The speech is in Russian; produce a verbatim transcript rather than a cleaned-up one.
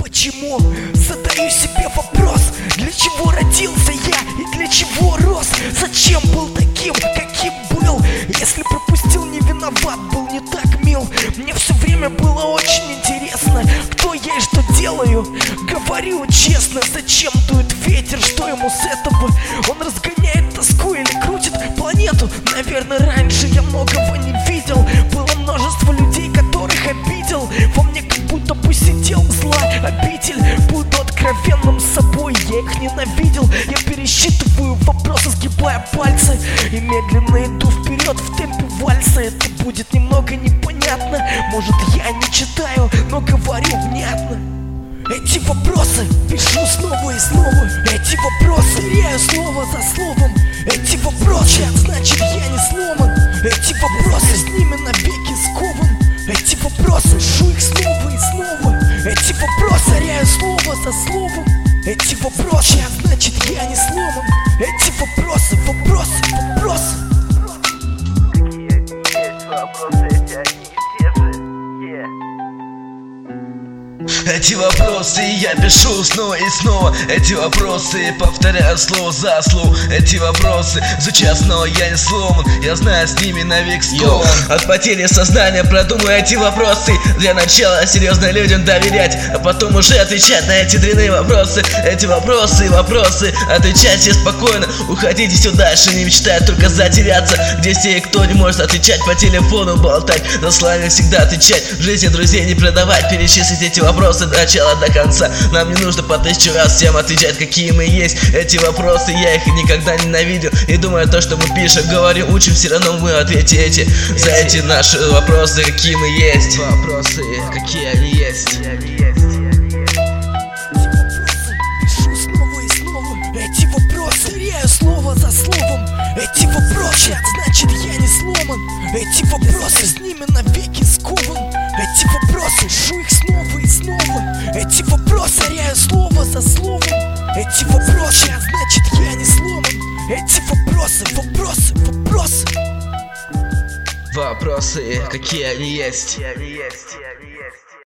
Почему? Задаю себе вопрос. Для чего родился я и для чего рос? Зачем был таким, каким был? Если пропустил, не виноват, был не так мил. Мне все время было очень интересно, кто я и что делаю. Говорю честно, зачем дует ветер, что ему с этого? Он разгоняет тоску или крутит планету? Наверное, раньше я многого не видел. Было множество людей, которых обидел. Во мне как будто посидел зла обитель. Буду откровенным с собой, я их ненавидел. Я пересчитываю вопросы, сгибая пальцы, и медленно иду вперед в темпе вальса. Это будет немного непонятно, может я не читаю, но говорю внятно. Эти вопросы пишу снова и снова. Эти вопросы теряю слово за словом. Эти вопросы, значит я не сломан. Эти вопросы с ними навеки скован. Эти вопросы пишу их снова и снова. Эти вопросы теряю слово за словом. Эти вопросы, значит я не сломан. Эти вопросы, вопросы, вопросы. Эти вопросы я пишу снова и снова. Эти вопросы повторяю слово за слово. Эти вопросы звучат снова, я не сломан. Я знаю, с ними навек скован. От потери сознания продумаю эти вопросы. Для начала серьезно людям доверять, а потом уже отвечать на эти дрянные вопросы. Эти вопросы, вопросы, отвечайте спокойно. Уходите все дальше, не мечтая только затеряться. Где все и кто не может отвечать по телефону, болтать. На славе всегда отвечать, в жизни друзей не предавать. Перечислить эти вопросы от начала до конца. Нам не нужно по тысячу раз всем отвечать, какие мы есть. Эти вопросы, я их никогда ненавидел. И думаю, то, что мы пишем, говорим, учим, все равно мы ответим эти, за эти наши вопросы, какие мы есть. Вопросы, какие они есть. Пишу снова и снова. Эти вопросы теряю слово за словом. Эти вопросы, значит я не сломан. Эти вопросы с ними навеки скован. Эти вопросы, пишу их снова и снова. Эти вопросы теряю слово за словом. Эти вопросы, значит я не сломан. Эти вопросы, вопросы, вопросы. Вопросы, какие они есть.